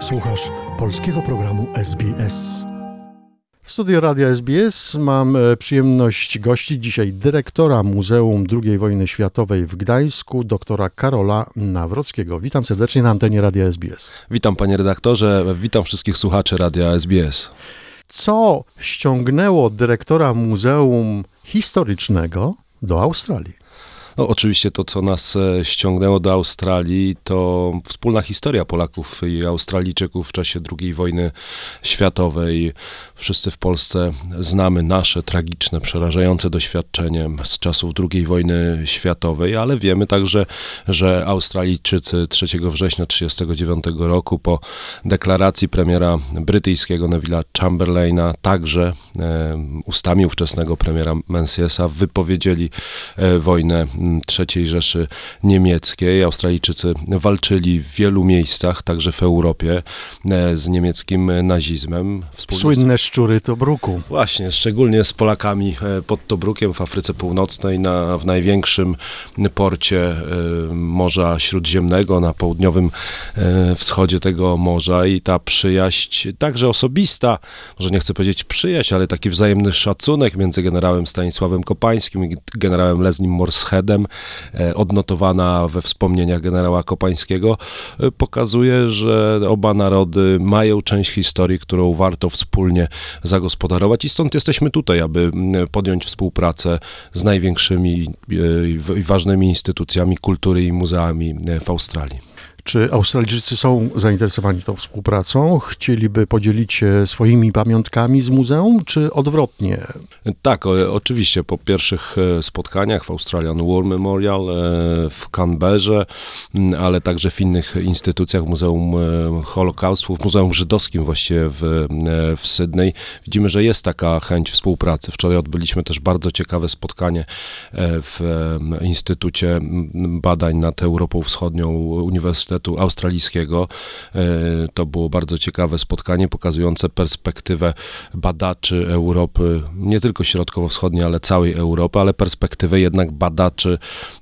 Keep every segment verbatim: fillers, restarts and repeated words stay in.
Słuchasz polskiego programu S B S. W studiu Radia S B S mam przyjemność gościć dzisiaj dyrektora Muzeum drugiej Wojny Światowej w Gdańsku, doktora Karola Nawrockiego. Witam serdecznie na antenie Radia S B S. Witam panie redaktorze, witam wszystkich słuchaczy Radia S B S. Co ściągnęło dyrektora Muzeum Historycznego do Australii? No, oczywiście to, co nas ściągnęło do Australii, to wspólna historia Polaków i Australijczyków w czasie drugiej wojny światowej. Wszyscy w Polsce znamy nasze tragiczne, przerażające doświadczenie z czasów drugiej wojny światowej, ale wiemy także, że Australijczycy trzeciego września tysiąc dziewięćset trzydziestego dziewiątego roku po deklaracji premiera brytyjskiego Neville'a Chamberlaina, także e, ustami ówczesnego premiera Menziesa wypowiedzieli e, wojnę trzeciej Rzeszy Niemieckiej. Australijczycy walczyli w wielu miejscach, także w Europie, z niemieckim nazizmem. Wspólnie Słynne szczury Tobruku. Właśnie, szczególnie z Polakami pod Tobrukiem w Afryce Północnej, na, w największym porcie Morza Śródziemnego, na południowym wschodzie tego morza, i ta przyjaźń, także osobista, może nie chcę powiedzieć przyjaźń, ale taki wzajemny szacunek między generałem Stanisławem Kopańskim i generałem Leslim Morshedem, odnotowana we wspomnieniach generała Kopańskiego, pokazuje, że oba narody mają część historii, którą warto wspólnie zagospodarować, i stąd jesteśmy tutaj, aby podjąć współpracę z największymi i ważnymi instytucjami kultury i muzeami w Australii. Czy Australijczycy są zainteresowani tą współpracą? Chcieliby podzielić się swoimi pamiątkami z muzeum, czy odwrotnie? Tak, o, oczywiście. Po pierwszych spotkaniach w Australian War Memorial, w Canberrze, ale także w innych instytucjach, Muzeum Holokaustu, w Muzeum Żydowskim właściwie w, w Sydney, widzimy, że jest taka chęć współpracy. Wczoraj odbyliśmy też bardzo ciekawe spotkanie w Instytucie Badań nad Europą Wschodnią Uniwersytetu Australijskiego. To było bardzo ciekawe spotkanie, pokazujące perspektywę badaczy Europy, nie tylko środkowo-wschodniej, ale całej Europy, ale perspektywę jednak badaczy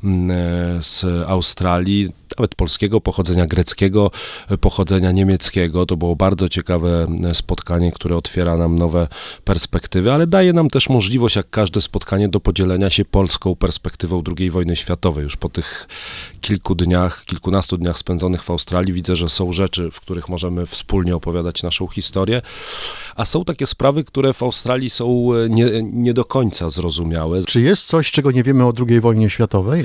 z Australii, nawet polskiego pochodzenia, greckiego pochodzenia, niemieckiego. To było bardzo ciekawe spotkanie, które otwiera nam nowe perspektywy, ale daje nam też możliwość, jak każde spotkanie, do podzielenia się polską perspektywą drugiej wojny światowej. Już po tych kilku dniach, kilkunastu dniach spędzonych w Australii widzę, że są rzeczy, w których możemy wspólnie opowiadać naszą historię, a są takie sprawy, które w Australii są nie, nie do końca zrozumiałe. Czy jest coś, czego nie wiemy o drugiej wojnie światowej?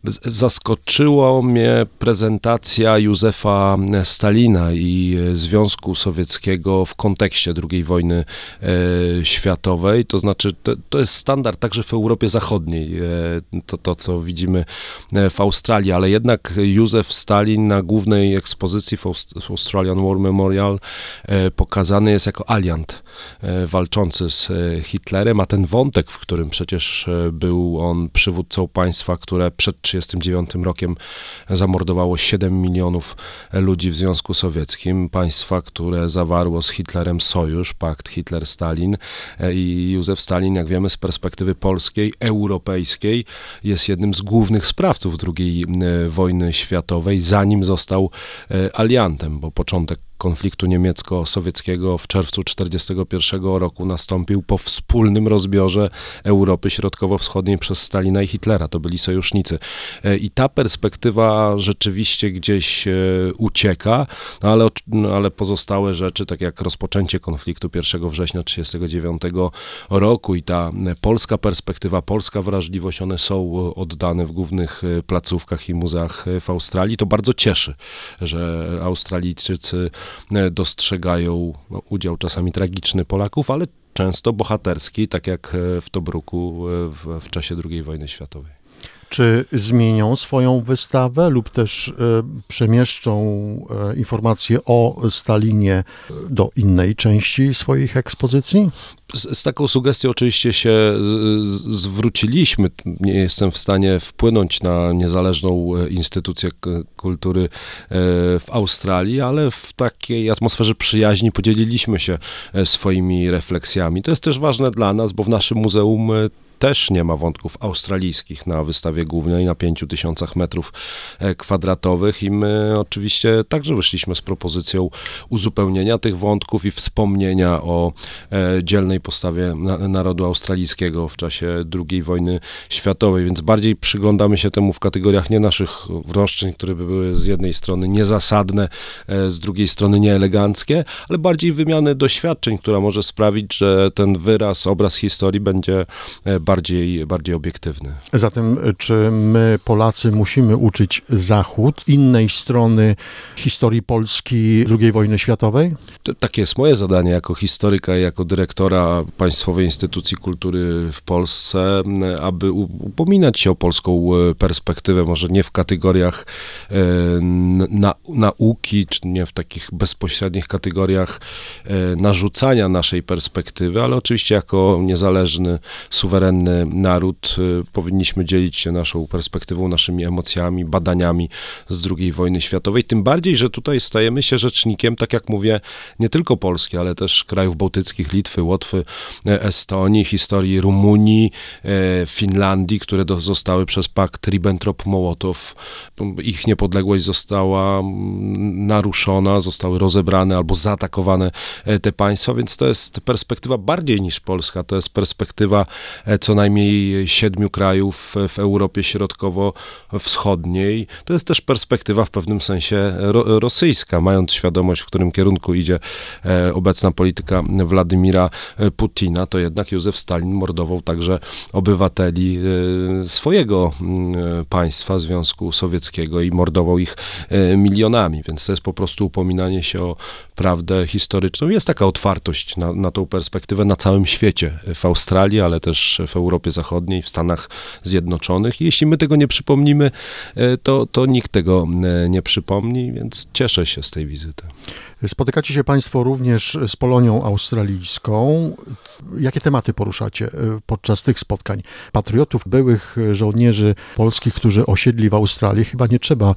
Zaskoczyła mnie prezentacja Józefa Stalina i Związku Sowieckiego w kontekście drugiej wojny e, światowej. To znaczy, to, to jest standard także w Europie Zachodniej, e, to, to co widzimy w Australii, ale jednak Józef Stalin na głównej ekspozycji w, Aust- w Australian War Memorial e, pokazany jest jako aliant e, walczący z e, Hitlerem, a ten wątek, w którym przecież e, był on przywódcą państwa, które przed tysiąc dziewięćset trzydziestym dziewiątym rokiem zamordowało siedem milionów ludzi w Związku Sowieckim. Państwa, które zawarło z Hitlerem sojusz, pakt Hitler-Stalin, i Józef Stalin, jak wiemy, z perspektywy polskiej, europejskiej, jest jednym z głównych sprawców drugiej wojny światowej, zanim został aliantem, bo początek konfliktu niemiecko-sowieckiego w czerwcu tysiąc dziewięćset czterdziestego pierwszego roku nastąpił po wspólnym rozbiorze Europy Środkowo-Wschodniej przez Stalina i Hitlera. To byli sojusznicy. I ta perspektywa rzeczywiście gdzieś ucieka, no ale, no ale pozostałe rzeczy, tak jak rozpoczęcie konfliktu pierwszego września tysiąc dziewięćset trzydziestego dziewiątego roku i ta polska perspektywa, polska wrażliwość, one są oddane w głównych placówkach i muzeach w Australii. To bardzo cieszy, że Australijczycy dostrzegają no, udział czasami tragiczny Polaków, ale często bohaterski, tak jak w Tobruku w, w czasie drugiej wojny światowej. Czy zmienią swoją wystawę lub też e, przemieszczą e, informacje o Stalinie do innej części swoich ekspozycji? Z, z taką sugestią oczywiście się z, zwróciliśmy. Nie jestem w stanie wpłynąć na niezależną instytucję k- kultury e, w Australii, ale w takiej atmosferze przyjaźni podzieliliśmy się e, swoimi refleksjami. To jest też ważne dla nas, bo w naszym muzeum e, też nie ma wątków australijskich na wystawie głównej na pięciu tysiącach metrów kwadratowych i my oczywiście także wyszliśmy z propozycją uzupełnienia tych wątków i wspomnienia o e, dzielnej postawie na, narodu australijskiego w czasie drugiej wojny światowej, więc bardziej przyglądamy się temu w kategoriach nie naszych roszczeń, które by były z jednej strony niezasadne, e, z drugiej strony nieeleganckie, ale bardziej wymiany doświadczeń, która może sprawić, że ten wyraz, obraz historii będzie e, bardziej, bardziej obiektywny. Zatem czy my, Polacy, musimy uczyć Zachód innej strony historii Polski drugiej wojny światowej? To, takie jest moje zadanie jako historyka i jako dyrektora Państwowej Instytucji Kultury w Polsce, aby upominać się o polską perspektywę, może nie w kategoriach e, na, nauki, czy nie w takich bezpośrednich kategoriach e, narzucania naszej perspektywy, ale oczywiście jako niezależny, suwerenny naród e, powinniśmy dzielić się naszą perspektywą, naszymi emocjami, badaniami z drugiej wojny światowej, tym bardziej, że tutaj stajemy się rzecznikiem, tak jak mówię, nie tylko Polski, ale też krajów bałtyckich, Litwy, Łotwy, Estonii, historii Rumunii, Finlandii, które do, zostały przez pakt Ribbentrop-Mołotow, ich niepodległość została naruszona, zostały rozebrane albo zaatakowane te państwa, więc to jest perspektywa bardziej niż Polska, to jest perspektywa co najmniej siedmiu krajów w Europie Środkowo-Wschodniej. To jest też perspektywa w pewnym sensie ro, rosyjska, mając świadomość, w którym kierunku idzie e, obecna polityka Władimira Putina, to jednak Józef Stalin mordował także obywateli e, swojego e, państwa, Związku Sowieckiego i mordował ich e, milionami, więc to jest po prostu upominanie się o prawdę historyczną. Jest taka otwartość na, na tą perspektywę na całym świecie, w Australii, ale też w Europie Zachodniej, w Stanach Zjednoczonych. I jeśli my tego nie przypomnimy, to, to nikt tego nie przypomni, więc cieszę się z tej wizyty. Spotykacie się Państwo również z Polonią australijską. Jakie tematy poruszacie podczas tych spotkań? Patriotów, byłych żołnierzy polskich, którzy osiedli w Australii, chyba nie trzeba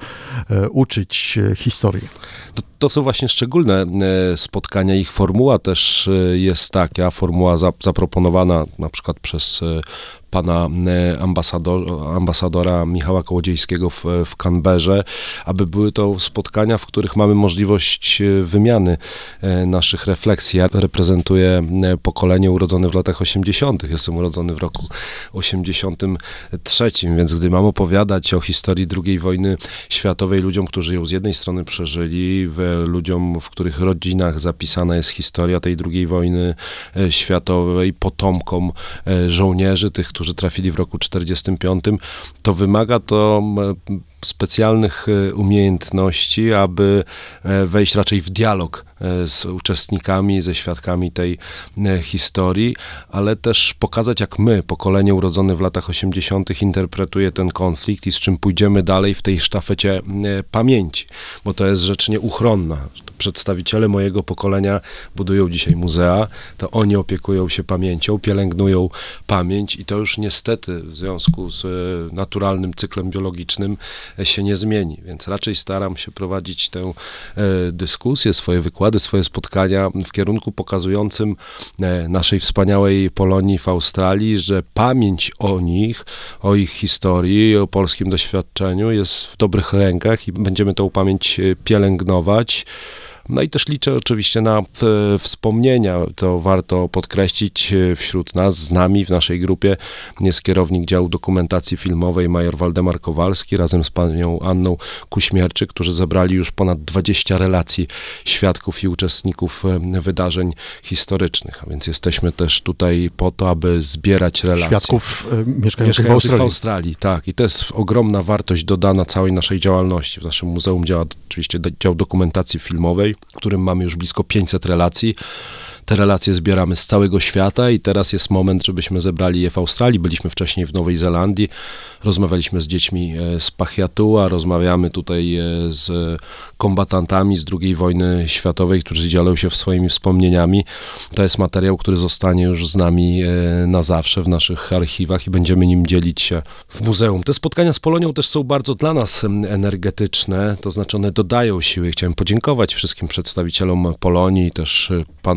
uczyć historii. To, to są właśnie szczególne spotkania. Ich formuła też jest taka, formuła zaproponowana na przykład przez pana ambasador, ambasadora Michała Kołodziejskiego w, w Canberrze, aby były to spotkania, w których mamy możliwość wymiany naszych refleksji. Ja reprezentuję pokolenie urodzone w latach osiemdziesiątych. Jestem urodzony w roku osiemdziesiątym trzecim, więc gdy mam opowiadać o historii drugiej wojny światowej ludziom, którzy ją z jednej strony przeżyli, w, ludziom, w których rodzinach zapisana jest historia tej drugiej wojny światowej, potomkom żołnierzy, tych, którzy trafili w roku czterdziestym piątym, to wymaga to specjalnych umiejętności, aby wejść raczej w dialog z uczestnikami, ze świadkami tej historii, ale też pokazać, jak my, pokolenie urodzone w latach osiemdziesiątych, interpretuje ten konflikt i z czym pójdziemy dalej w tej sztafecie pamięci, bo to jest rzecz nieuchronna. Przedstawiciele mojego pokolenia budują dzisiaj muzea, to oni opiekują się pamięcią, pielęgnują pamięć i to już niestety w związku z naturalnym cyklem biologicznym się nie zmieni, więc raczej staram się prowadzić tę dyskusję, swoje wykłady, swoje spotkania w kierunku pokazującym naszej wspaniałej Polonii w Australii, że pamięć o nich, o ich historii, o polskim doświadczeniu jest w dobrych rękach i będziemy tą pamięć pielęgnować. No i też liczę oczywiście na wspomnienia, to warto podkreślić wśród nas, z nami w naszej grupie jest kierownik działu dokumentacji filmowej major Waldemar Kowalski razem z panią Anną Kuśmierczyk, którzy zebrali już ponad dwadzieścia relacji świadków i uczestników wydarzeń historycznych, a więc jesteśmy też tutaj po to, aby zbierać relacje. Świadków e, mieszkających, mieszkających w Australii. w Australii. Tak, i to jest ogromna wartość dodana całej naszej działalności. W naszym muzeum działa oczywiście dział dokumentacji filmowej, w którym mamy już blisko pięćset relacji. Te relacje zbieramy z całego świata i teraz jest moment, żebyśmy zebrali je w Australii. Byliśmy wcześniej w Nowej Zelandii, rozmawialiśmy z dziećmi z Pachiatua, rozmawiamy tutaj z kombatantami z drugiej wojny światowej, którzy dzielą się swoimi wspomnieniami. To jest materiał, który zostanie już z nami na zawsze w naszych archiwach i będziemy nim dzielić się w muzeum. Te spotkania z Polonią też są bardzo dla nas energetyczne, to znaczy one dodają siły. Chciałem podziękować wszystkim przedstawicielom Polonii, też panu ambasadorowi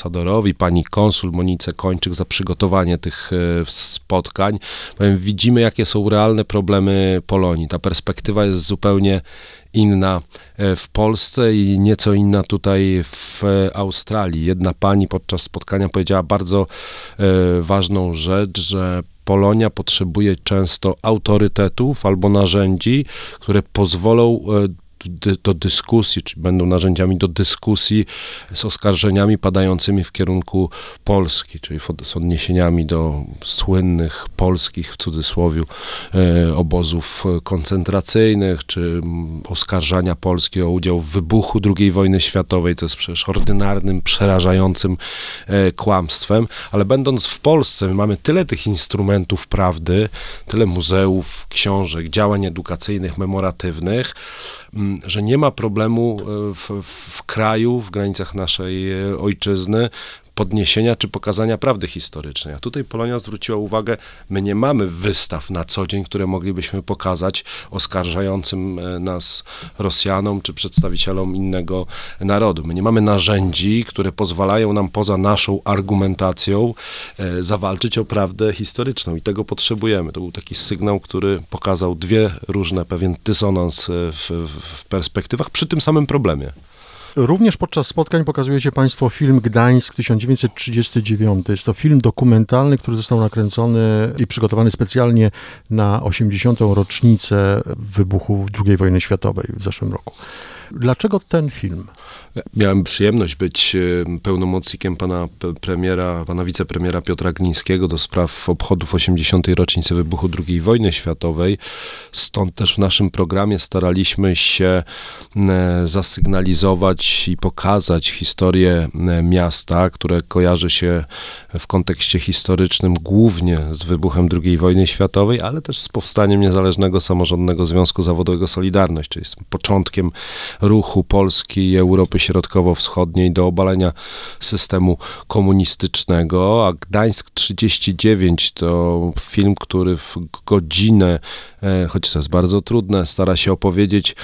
ambasadorowi, pani konsul Monice Kończyk za przygotowanie tych spotkań. Powiem, widzimy, jakie są realne problemy Polonii. Ta perspektywa jest zupełnie inna w Polsce i nieco inna tutaj w Australii. Jedna pani podczas spotkania powiedziała bardzo ważną rzecz, że Polonia potrzebuje często autorytetów albo narzędzi, które pozwolą do dyskusji, czy będą narzędziami do dyskusji z oskarżeniami padającymi w kierunku Polski, czyli z odniesieniami do słynnych polskich, w cudzysłowie, obozów koncentracyjnych, czy oskarżania Polski o udział w wybuchu drugiej wojny światowej, co jest przecież ordynarnym, przerażającym kłamstwem, ale będąc w Polsce, mamy tyle tych instrumentów prawdy, tyle muzeów, książek, działań edukacyjnych, memoratywnych, że nie ma problemu w, w kraju, w granicach naszej ojczyzny, podniesienia czy pokazania prawdy historycznej. A tutaj Polonia zwróciła uwagę, my nie mamy wystaw na co dzień, które moglibyśmy pokazać oskarżającym nas Rosjanom czy przedstawicielom innego narodu. My nie mamy narzędzi, które pozwalają nam poza naszą argumentacją e, zawalczyć o prawdę historyczną i tego potrzebujemy. To był taki sygnał, który pokazał dwie różne, pewien dysonans w, w perspektywach przy tym samym problemie. Również podczas spotkań pokazujecie Państwo film Gdańsk tysiąc dziewięćset trzydziesty dziewiąty. Jest to film dokumentalny, który został nakręcony i przygotowany specjalnie na osiemdziesiątą rocznicę wybuchu drugiej wojny światowej w zeszłym roku. Dlaczego ten film? Miałem przyjemność być pełnomocnikiem pana premiera, pana wicepremiera Piotra Glińskiego do spraw obchodów osiemdziesiątej rocznicy wybuchu drugiej wojny światowej. Stąd też w naszym programie staraliśmy się zasygnalizować i pokazać historię miasta, które kojarzy się w kontekście historycznym głównie z wybuchem drugiej wojny światowej, ale też z powstaniem Niezależnego Samorządnego Związku Zawodowego Solidarność, czyli z początkiem ruchu Polski i Europy Środkowo-Wschodniej do obalenia systemu komunistycznego, a Gdańsk trzydzieści dziewięć to film, który w godzinę, choć to jest bardzo trudne, stara się opowiedzieć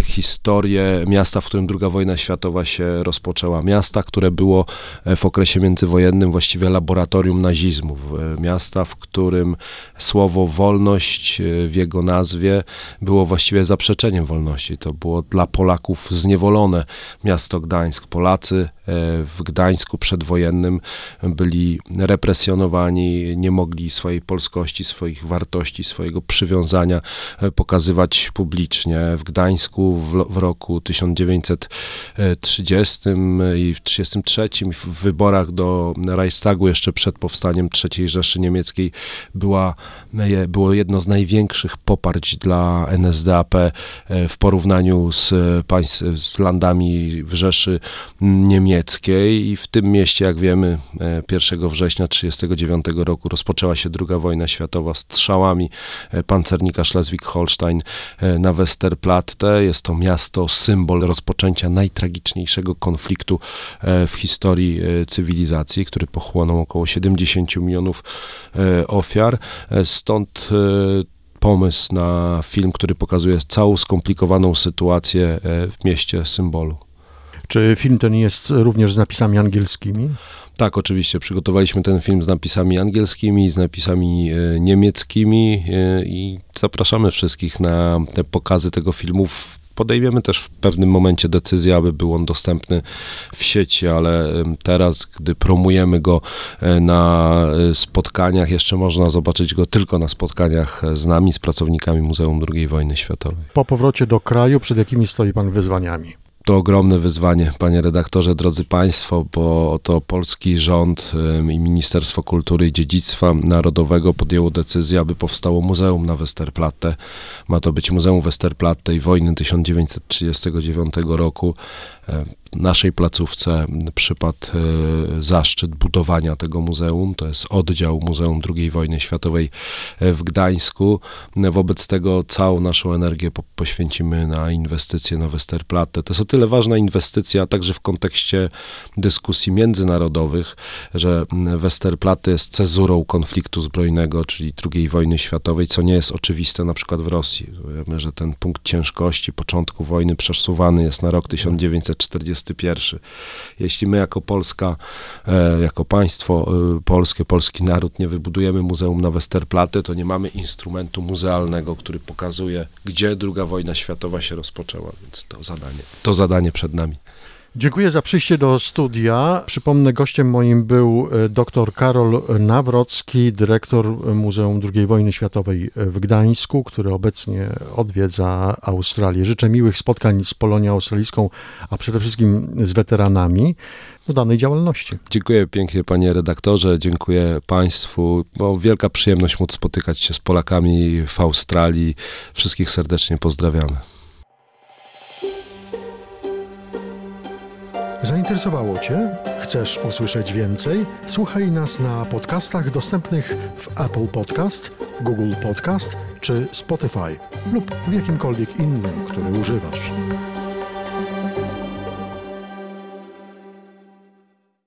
historię miasta, w którym druga wojna światowa się rozpoczęła. Miasta, które było w okresie międzywojennym właściwie laboratorium nazizmu. Miasta, w którym słowo wolność w jego nazwie było właściwie zaprzeczeniem wolności. To było dla Polaków zniewolone miasto Gdańsk. Polacy w Gdańsku przedwojennym byli represjonowani, nie mogli swojej polskości, swoich wartości, swojego przywiązania pokazywać publicznie. W Gdańsku w, w roku tysiąc dziewięćset trzydziestym i w trzydziestym trzecim w wyborach do Reichstagu jeszcze przed powstaniem trzeciej Rzeszy Niemieckiej była, było jedno z największych poparć dla N S D A P w porównaniu z, państw, z landami w Rzeszy Niemieckiej. I w tym mieście, jak wiemy, pierwszego września tysiąc dziewięćset trzydziestego dziewiątego roku rozpoczęła się druga wojna światowa strzałami pancernika Schleswig-Holstein na Westerplatte. Jest to miasto, symbol rozpoczęcia najtragiczniejszego konfliktu w historii cywilizacji, który pochłonął około siedemdziesiąt milionów ofiar. Stąd pomysł na film, który pokazuje całą skomplikowaną sytuację w mieście symbolu. Czy film ten jest również z napisami angielskimi? Tak, oczywiście. Przygotowaliśmy ten film z napisami angielskimi, z napisami e, niemieckimi e, i zapraszamy wszystkich na te pokazy tego filmu. Podejmiemy też w pewnym momencie decyzję, aby był on dostępny w sieci, ale teraz, gdy promujemy go na spotkaniach, jeszcze można zobaczyć go tylko na spotkaniach z nami, z pracownikami Muzeum drugiej wojny światowej. Po powrocie do kraju, przed jakimi stoi pan wyzwaniami? To ogromne wyzwanie, panie redaktorze, drodzy państwo, bo oto polski rząd i Ministerstwo Kultury i Dziedzictwa Narodowego podjęło decyzję, aby powstało muzeum na Westerplatte. Ma to być Muzeum Westerplatte i wojny tysiąc dziewięćset trzydziestego dziewiątego roku. Naszej placówce przypadł zaszczyt budowania tego muzeum. To jest oddział Muzeum drugiej wojny światowej w Gdańsku. Wobec tego całą naszą energię poświęcimy na inwestycje na Westerplatte. To jest o tyle ważna inwestycja, także w kontekście dyskusji międzynarodowych, że Westerplatte jest cezurą konfliktu zbrojnego, czyli drugiej wojny światowej, co nie jest oczywiste na przykład w Rosji. Wiemy, że ten punkt ciężkości początku wojny przesuwany jest na rok tysiąc dziewięćset tysiąc czterdziesty pierwszy. Jeśli my jako Polska, e, jako państwo e, polskie, polski naród nie wybudujemy Muzeum na Westerplatte, to nie mamy instrumentu muzealnego, który pokazuje, gdzie druga wojna światowa się rozpoczęła, więc to zadanie, to zadanie przed nami. Dziękuję za przyjście do studia. Przypomnę, gościem moim był dr Karol Nawrocki, dyrektor Muzeum drugiej wojny światowej w Gdańsku, który obecnie odwiedza Australię. Życzę miłych spotkań z Polonią Australijską, a przede wszystkim z weteranami do danej działalności. Dziękuję pięknie, panie redaktorze, dziękuję państwu. Bo wielka przyjemność móc spotykać się z Polakami w Australii. Wszystkich serdecznie pozdrawiamy. Zainteresowało Cię? Chcesz usłyszeć więcej? Słuchaj nas na podcastach dostępnych w Apple Podcast, Google Podcast czy Spotify lub w jakimkolwiek innym, który używasz.